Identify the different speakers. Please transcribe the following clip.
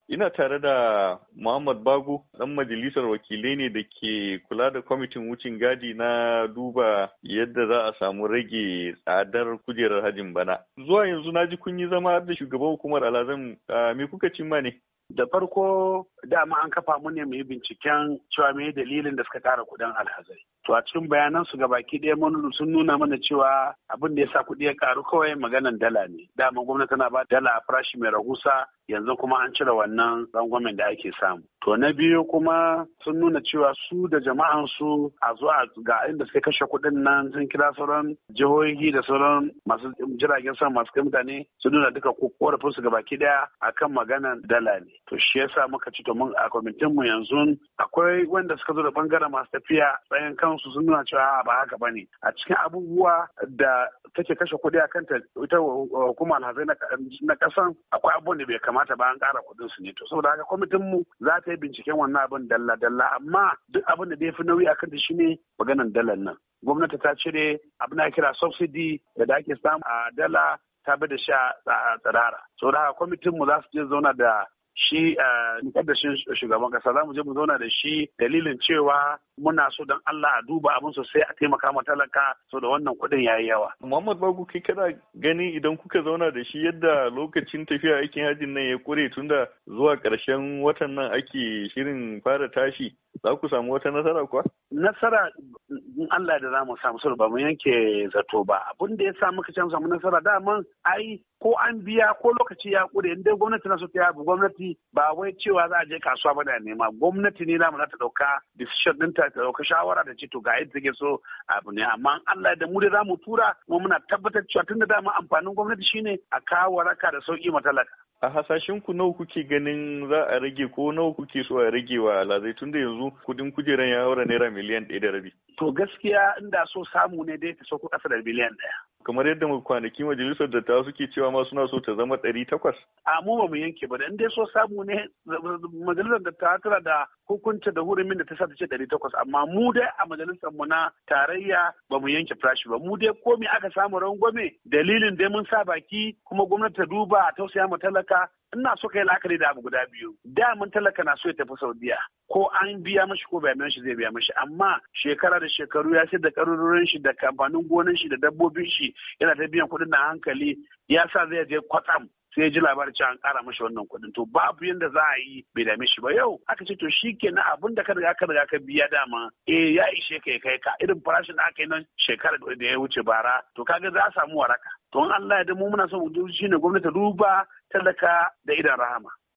Speaker 1: Ina tare da Muhammad Bago, ɗan majalisar wakilai ne da ke kula da kwamitin wucin gadi na duba yadda za a samu rage tsadar kujerar hajin bana. Zuwa yanzu na ji kun yi zama da shugaban hukumar alhazan me kuka cimma ne?
Speaker 2: Da farko dama an kafa mu ne mu yi binciken cewa me dalilin da suka ƙara kuɗin alhazai. To a cikin bayanan su gabaki ɗaya sun nuna mana cewa abin da ya sa kuɗi ya ƙaru kawai maganan dala ne. Dama gwamnati tana ba dala a farashi mai rahusa, yanzu kuma an cire wannan rangwamen da ake samu. To na biyu kuma sun nuna cewa su da jama'an su a zuwa ga inda suka kashe kuɗin nan sun kira sauran jihohi da sauran masu jiragen sama masu kai mutane sun nuna duka korafin su gabaki ɗaya akan maganan dala ne. To shi yasa muka ci to mun a kwamitin mu yanzu akwai wanda suka zo da bangaren masu tafiya tsayin kansu sun nuna cewa ba haka bane. A cikin abubuwa da take kashe kuɗi a kanta ita hukumar alhazai na ƙasan akwai abubuwan da bai kamata ba an ƙara kuɗin su ne. To saboda haka kwamitin mu za ta yi binciken wannan abin dalla-dalla amma duk abin da ya fi nauyi a kanta shine maganan dalar nan. Gwamnati ta cire abin da kira subsidy da ake samu a dala ta bi da sha tsirara. Saboda haka kwamitin mu za su je zauna da shi mukaddashin shugaban kasa za mu je mu zauna da shi dalilin cewa muna so don Allah a duba abin sosai a taimaka ma talaka so da wannan kuɗin yayi yawa.
Speaker 1: Muhammad Bagu kai kana gani idan kuka zauna da shi yadda lokacin tafiya aikin hajjin nan ya kure tunda zuwa ƙarshen watan nan ake shirin fara tashi za ku samu wata nasara kuwa?
Speaker 2: Nasara in Allah da za mu samu saboda ba mu yanke zato ba. Abin da ya sa muka can samu nasara daman ai ko an biya ko lokaci ya kure in dai gwamnati na so ta yabu gwamnati ba wai cewa za a je kasuwa ba da nema gwamnati ne namu za ta dauka decision ɗinta ta dauka shawara da ce to ga yadda take so abu ne amma Allah da mu da za mu tura kuma muna tabbatar cewa tunda dama amfanin gwamnati shine a kawo waraka da sauki matalaka.
Speaker 1: A hasashen ku nawa kuke ganin za a rage ko nawa kuke so a rage wa alhazai tunda yanzu kudin kujeran ya haura naira miliyan 1.5?
Speaker 2: To gaskiya inda so samu ne dai ta sauko ƙasa da miliyan 1.
Speaker 1: Kamar yadda kwanaki majalisar dattawa suke cewa ma suna so ta zama 800.
Speaker 2: A mu ba mu yanke ba da in dai so samu ne majalisar dattawa tana da hukunta da hurumin da ta sa ta ce 800 amma mu dai a majalisar mu na tarayya ba mu yanke farashi ba mu dai komai aka samu rangwame dalilin dai mun sa baki kuma gwamnati ta duba a tausaya ma talaka. Ina so kai la'akari da abu guda biyu. Da mun talaka na so ya tafi Saudiya. Ko an biya mashi ko bai biya shi zai biya mashi. Amma shekara da shekaru ya sayar da karurorin shi da kamfanin gonan shi da dabbobin shi yana ta biyan kuɗin na hankali ya sa zai je kwatsam sai ya ji labarin cewa an ƙara mashi wannan kuɗin to babu yanda za a yi bai dame shi ba yau aka ce to shi kenan abin da ka riga ka biya dama ya ishe ka ya kai ka irin farashin da aka yi nan shekara da ya wuce bara to kaga za a samu waraka to in Allah ya da mu muna son mu shi ne gwamnati duba talaka da idan rahama.